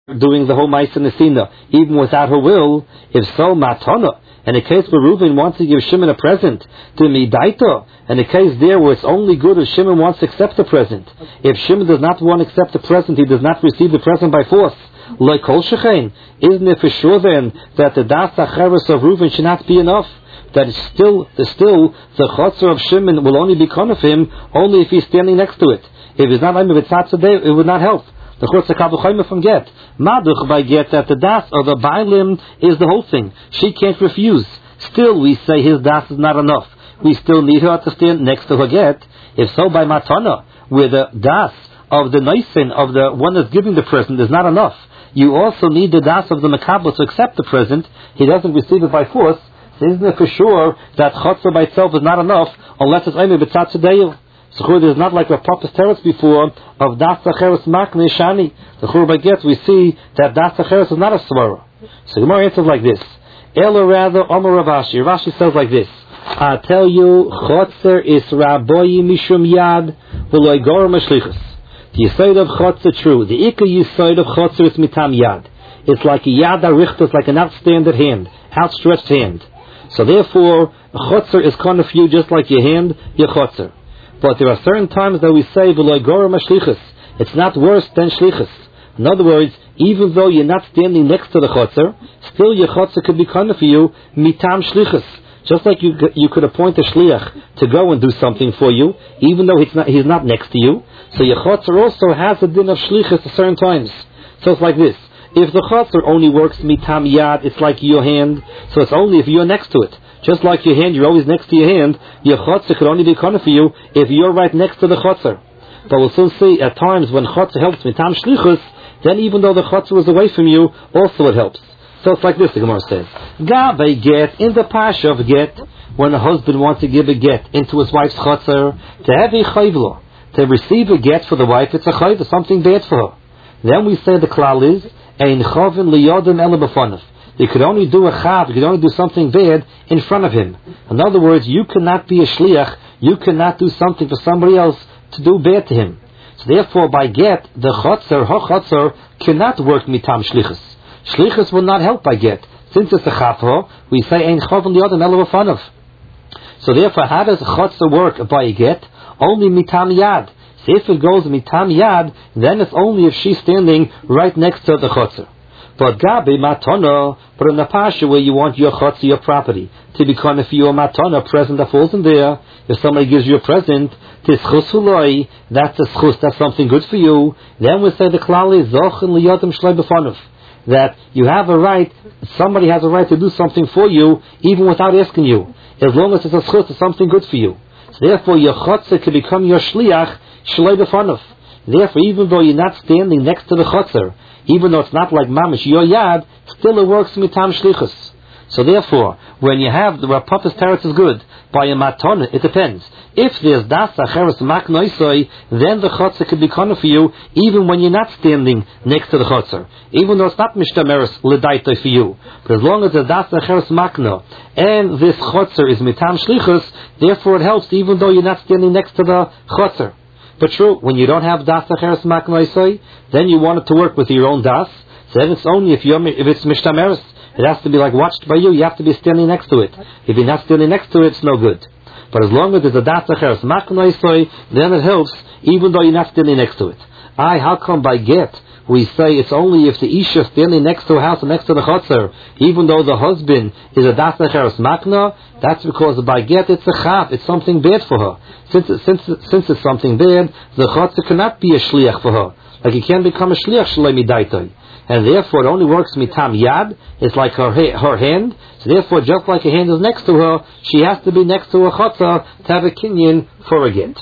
doing the whole Ma'aseh Nesina, even without her will. If so, Matana. In a case where Reuven wants to give Shimon a present, to Midaita, in a case there where it's only good if Shimon wants to accept the present. If Shimon does not want to accept the present, he does not receive the present by force. Like Kol Shechein, isn't it for sure then that the Das Acheres of Reuven should not be enough? That still the Chotzer of Shimon will only be con of him only if he's standing next to it. If he's not Aimer B'Tzatzadeh, it would not help. The Chutz HaKavuchayim from get. Maduch by get that the das of the Bailim is the whole thing. She can't refuse. Still we say his das is not enough. We still need her to stand next to her get. If so, by Matana, where the das of the Noisin, of the one that's giving the present, is not enough. You also need the das of the Makabel to accept the present. He doesn't receive it by force. So isn't it for sure that Chotzer by itself is not enough unless it's Aimer B'Tzatzadeh? So there's not like a Papa's Teretz before of Das Acheres Makne Shani. The Chur Baget, we see that Das Acheres is not a Svara. So Gemara answers like this. Ela rather Omer Ravashi. Ravashi says like this. I tell you, Chotzer is Rabboyi Mishum Yad V'loi Gorem Ashlichus. The Yisod of Chotzer true. The Ika Yisod of Chotzer is Mitam Yad. It's like a Yad Arichtas, like an outstanded hand, outstretched hand. So therefore, Chotzer is kind of you just like your hand, your Chotzer. But there are certain times that we say v'lo gorem shlichus. It's not worse than shlichus. In other words, even though you're not standing next to the chotzer, still your chotzer could be kind for you mitam shlichus. Just like you could appoint a shliach to go and do something for you, even though he's not next to you. So your chotzer also has a din of shlichus at certain times. So it's like this. If the chotzer only works mitam yad, it's like your hand. So it's only if you're next to it. Just like your hand, you're always next to your hand. Your chotzer could only be kind for you if you're right next to the chotzer. But we'll soon see at times when chotzer helps mitam shlichus, then even though the chotzer is away from you, also it helps. So it's like this, the Gemara says. Gabe get, in the pasha of get, when a husband wants to give a get into his wife's chotzer, to have a chayvla, to receive a get for the wife, it's a chayv, something bad for her. Then we say the klal is, ein chavin liyodim ele b'fanav. You could only do a chav, you could only do something bad in front of him. In other words, you cannot be a shliach, you cannot do something for somebody else to do bad to him. So therefore, by get, the chotzer cannot work mitam shlichus. Shlichus will not help by get. Since it's a chav, we say ein chavin liyodim ele b'fanav. So therefore, how does chotzer work by a get? Only mitam yad. So if it goes mitam yad, then it's only if she's standing right next to the chotzer. But gabi matana, but in the pasha where you want your chotzer, your property, to become if you a matana present that falls in there, if somebody gives you a present, tischus huloi, that's a schus, that's something good for you. Then we say the klal is zochen liyodim shloi b'fanav, that you have a right, somebody has a right to do something for you, even without asking you, as long as it's a schus, it's something good for you. So therefore, your chotzer can become your shliach shloi b'fanav. Therefore, even though you're not standing next to the chotzer, even though it's not like mamish your yad, still it works mitam shlichus. So therefore, when you have the Papa's Teretz is good, by a matana, it depends. If there's das acheres mak noisoi, then the chotzer could be kana for you, even when you're not standing next to the chotzer. Even though it's not mishtameres ledaitoi for you. But as long as there's das acheres makna, and this chotzer is mitam shlichus, therefore it helps even though you're not standing next to the chotzer. But true, when you don't have das acheres maknoisoi, then you want it to work with your own das. So then it's only if it's mishtameres, it has to be like watched by you. You have to be standing next to it. If you're not standing next to it, it's no good. But as long as there's a das acheres maknoisoi, then it helps, even though you're not standing next to it. How come by get we say it's only if the isha standing next to a house and next to the chotzer, even though the husband is a das acheres makna? That's because by get it's a chav, it's something bad for her. Since it's something bad, the chotzer cannot be a shliach for her. Like he can't become a shliach shloi midaitoi. And therefore it only works mitam yad, it's like her hand. So therefore, just like a hand is next to her, she has to be next to a chotzer to have a kinyan for a get.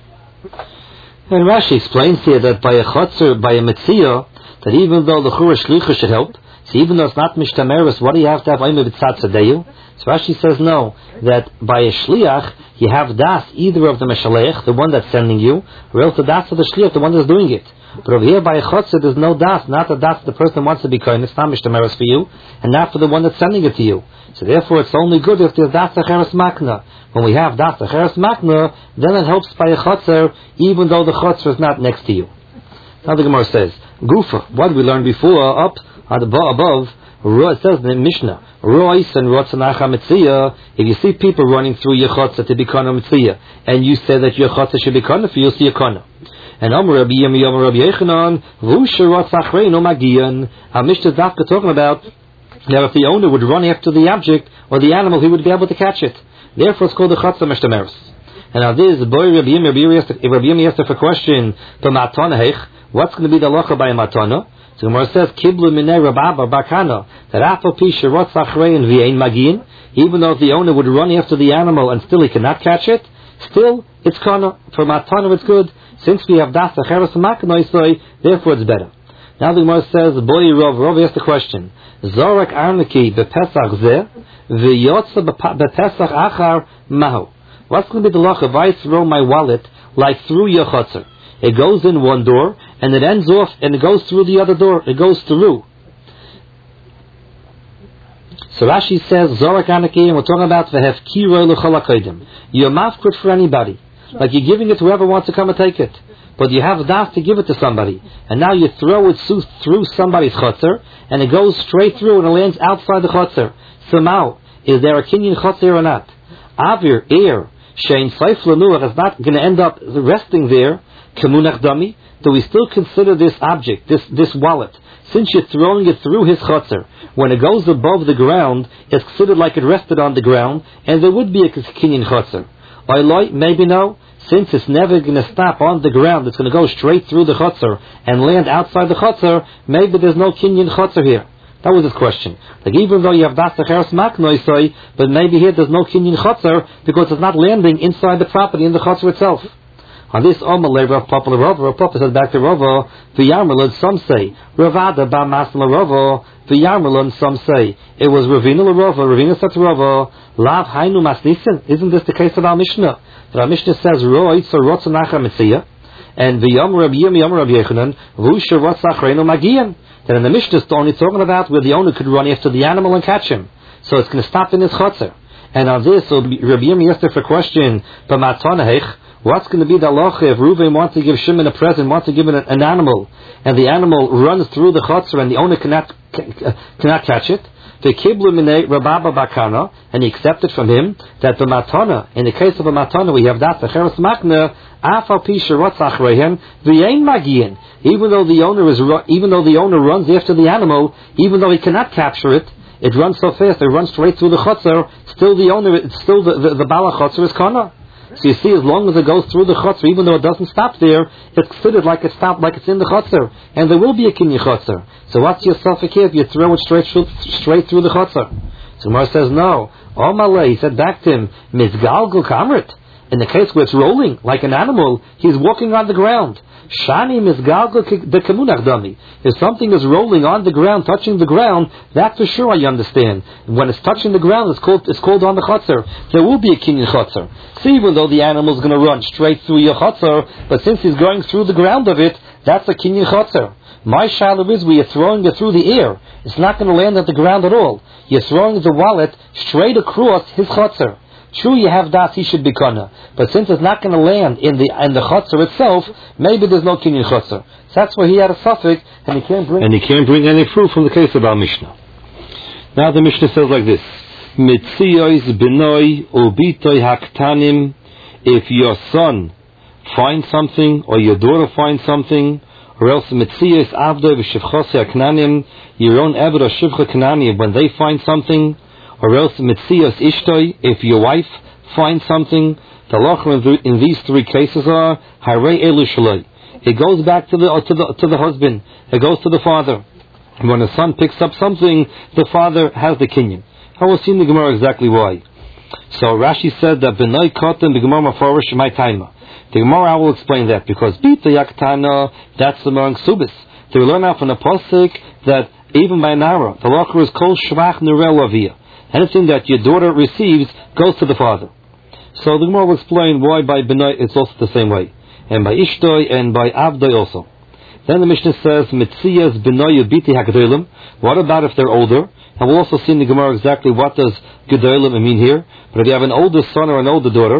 And Rashi explains here that by a chotzer, by a metzia, that even though the chura shlicha should help, so even though it's not mishtameres, what do you have to have aimer b'tzatzadeyu? So Rashi says no, that by a shliach, you have das, either of the meshalech, the one that's sending you, or else the das of the shliach, the one that's doing it. But over here by a chotzer, there's no das, not the das the person wants to be kind, it's not mishtameres for you, and not for the one that's sending it to you. So therefore it's only good if there's das acheres makna. When we have das acheres makna, then it helps by a chotzer, even though the chotzer is not next to you. Now the Gemara says, Gufa, what did we learn before? Up at the above, it says in the Mishnah, Rois and Rotzanacha Mitziyah, if you see people running through your Chotza to be Kana Mitziyah, and you say that your Chotza should be Kana, for you'll see a Kana. And Amr Rabbi Yemi Amr Rabbi Yechanan, Vusha Rotzachrein Omagian, our Mishnah is talking about that if the owner would run after the object or the animal, he would be able to catch it. Therefore it's called the Chotza Meshtameres. And now this, boy Rabbi Yemi asked a question, what's going to be the halacha by a matana? So Gemara says, Kiblu minei Rababa Bakana, that afal pi shirot sachrein v'ein magin, even though the owner would run after the animal and still he cannot catch it, still it's kana. For matana it's good. Since we have das acheres maknoisoi, therefore it's better. Now the Gemara says, Boy Rav asked the question, Zorak arniki bepesach zeh, v'yotza bepesach achar mahu. What's going to be the halacha if I throw my wallet like through your chutzner? It goes in one door, and it ends off, and it goes through the other door. It goes through. So Rashi says, Zorak Anaki, and we're talking about Vehefkiro L'chol HaKodim. You're mafkut for anybody. Like you're giving it to whoever wants to come and take it. But you have das to give it to somebody. And now you throw it through somebody's chutzner, and it goes straight through, and it lands outside the chutzner. So now, is there a kinyan chutzner or not? Avir, air, Shein Saif Lanuach is not going to end up resting there. Kemunach Dami, do we still consider this object, this wallet, since you're throwing it through his chutzner, when it goes above the ground, it's considered like it rested on the ground, and there would be a kinyan chutzner. Oiloi, maybe no, since it's never going to stop on the ground, it's going to go straight through the chutzner and land outside the chutzner, maybe there's no kinyan chutzner here. That was his question. Like even though you have das acheres maknoisoi, but maybe here there's no kinyan chutzner because it's not landing inside the property in the chutzner itself. On this Omalei Rav Papa Rav Papa says back to Rava, V'yarmelon, some say, Ravada ba masla Rava, V'yarmelon, some say, it was Ravina Rava, Ravina said to Rava, Lav hainu masnisin, isn't this the case of our Mishnah? That our Mishnah says, Roitz or Rotzanacha Mitziyah, and V'yam Rabbi Yem Rabbi Yechanan, V'usha Rotzachreinu Magian. That in the Mishnah is only talking about where the owner could run after the animal and catch him. So it's going to stop in his chutzner. And on this, so Rabbi Yem asked for a question, B'matonahech, what's going to be the halacha if Reuven wants to give Shimon a present, wants to give it an animal, and the animal runs through the chutzner and the owner cannot catch it? The kiblu minei Rababa Bakana, and he accepted from him that the matana, in the case of a matana, we have that acheres makna, afal pi shirot achreihem v'yein magian. Even though the owner runs after the animal, even though he cannot capture it, it runs so fast, it runs straight through the chutzner. Still, the bala chutzner is kana. So you see, as long as it goes through the chutzner, even though it doesn't stop there, it's considered like it's stopped, like it's in the chutzner, and there will be a kinyan chutzner. So what's your suffix here if you throw it straight through the chutzner? So Gemara says no. Omalei, he said back to him, Mizgalgal kamrit. In the case where it's rolling like an animal, he's walking on the ground. Shani Mizgalgal the kemunach dami. If something is rolling on the ground, touching the ground, that for sure I understand. When it's touching the ground, it's called on the chutzner. There will be a kinyan chutzner. So even though the animal is going to run straight through your chutzner, but since he's going through the ground of it, that's a kinyan chutzner. My shaila is where you're throwing it through the air. It's not going to land at the ground at all. You're throwing the wallet straight across his chutzner. True, you have das, he should be kana. But since it's not going to land in the chutzner itself, maybe there's no kinyan chutzner. So that's where he had a suffix, and he can't bring any proof from the case of our Mishnah. Now the Mishnah says like this: Mitziyois benoi ubitoi haktanim. If your son finds something, or your daughter finds something, or else mitziyois avdoi v'shivchosei haknanim, your own eved or shivcha knani, when they find something, or else mitzios ishtoi, if your wife finds something, the halacha in these three cases are harei elu shaloi. It goes back to the husband. It goes to the father. And when the son picks up something, the father has the kinyan. I will see in the Gemara exactly why. So Rashi said that b'nai kotem b'gemara mafarish my taima. The Gemara I will explain that because bita yaktana, that's among subis. So we learn out from the pasuk that even by nara, the halacha is kol shvach nurel aviyah. Anything that your daughter receives goes to the father. So the Gemara will explain why by Benai it's also the same way. And by Ishtoi and by Avdoi also. Then the Mishnah says, Mitziyas Benai Yubiti HaGedolim. What about if they're older? And we'll also see in the Gemara exactly what does Gedolim mean here. But if you have an older son or an older daughter,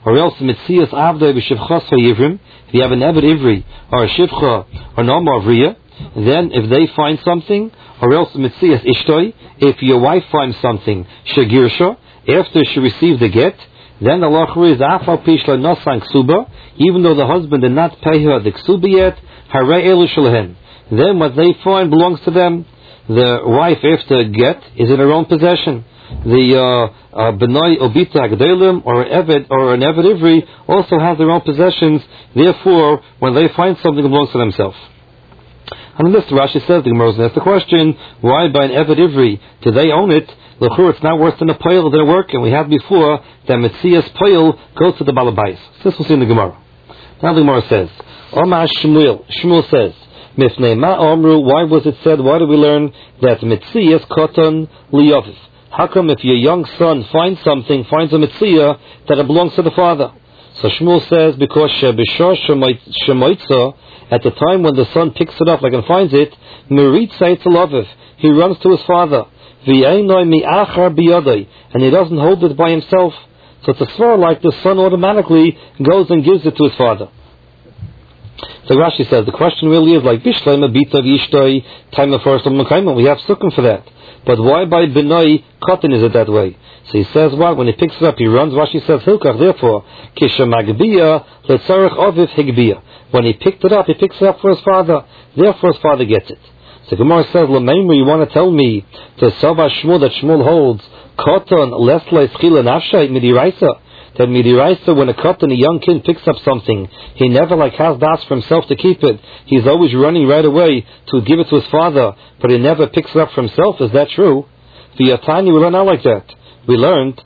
or else Mitzias Avdai b'Shivchas Hayivrim, if you have an Eved Ivri, or a Shivcha, or Nama Avriya, then if they find something, or else Mitzias Ishtoi, if your wife finds something, Shagirsha, after she received the get, then the Lachri is Afal Pishla Nosan Ksuba, even though the husband did not pay her the Ksuba yet, Hare Elu Shalahen. Then what they find belongs to them. The wife after get is in her own possession. The Benoi Obita Agdelim or an Eved Ivri also has their own possessions. Therefore, when they find something, it belongs to themselves. And in this, Rashi says, the Gemara asks the question, why by an Eved Ivri do they own it? L'chur, it's not worse than a poil they're working. We had before that Metzias poil goes to the Balabais. This we'll see in the Gemara. Now the Gemara says, Omar Shmuel. Shmuel says, Mifnei ma omru, why was it said, why do we learn that Metzias koton liyovis? How come if your young son finds something, finds a Metzia, that it belongs to the father? So Shmuel says, because Shebishor Shemoitza, at the time when the son picks it up, like and finds it, Meritza Yitzalaviv, he runs to his father. V'einoi mi'achar biyadai, and he doesn't hold it by himself. So it's a svar like the son automatically goes and gives it to his father. So Rashi says, the question really is like, Bishleim abita v'ishtoi, time of first of Mekayim, we have sukkim for that. But why by Benoi Cotton is it that way? So he says, what? When he picks it up, he runs. Rashi says, Hilkach, therefore, Kishamagbiya, Letzarech Oviv Higbiya. When he picked it up, he picks it up for his father. Therefore, his father gets it. So Gemara says, L'meimu, you want to tell me, to Sava Shmuel, that Shmuel holds, Cotton, Lesla Ischila Nafshay, Midiraisa, that Midiraisa, when a cotton, a young kid, picks up something, he never has das for himself to keep it. He's always running right away to give it to his father, but he never picks it up for himself. Is that true? V'yatani, we learn out like that. We learned,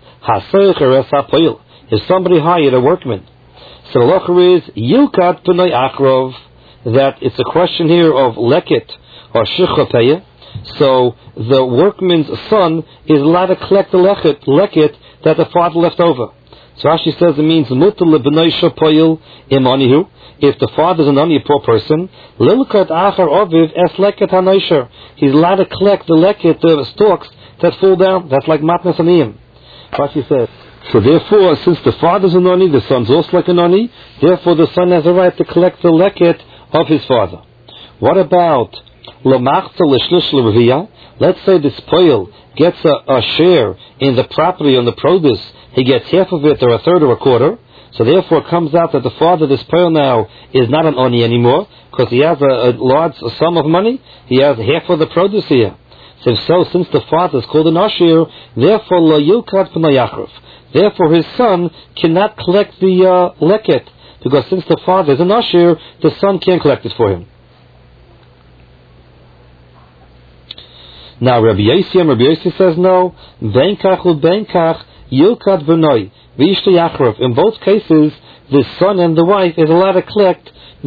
if somebody hired a workman, so the locher is, Yilkat B'nai Achrov, that it's a question here of leket, or shichapeya. So the workman's son is allowed to collect the leket that the father left over. So Rashi says it means mutal lebnei shapoil imanihu. If the father is an only poor person, lilkat achar oviv es leket hanoisher. He's allowed to collect the leket, the stalks that fall down. That's like matnas aniyim. Rashi says. So therefore, since the father's an oni, the son's also like an oni. Therefore, the son has a right to collect the leket of his father. What about lamachta l'shlish l'reviyah? Let's say this poil gets a share in the property, on the produce. He gets half of it, or a third, or a quarter. So therefore it comes out that the father, this pearl now, is not an oni anymore, because he has a large sum of money. He has half of the produce here. So since the father is called an ashir, therefore lo yilkat b'nayachrov. Therefore his son cannot collect the leket, because since the father is an ashir, the son can't collect it for him. Now Rabbi Yossi says no. Benkach u'benkach yilkat b'noi v'ishta yachrov. In both cases, the son and the wife is allowed to collect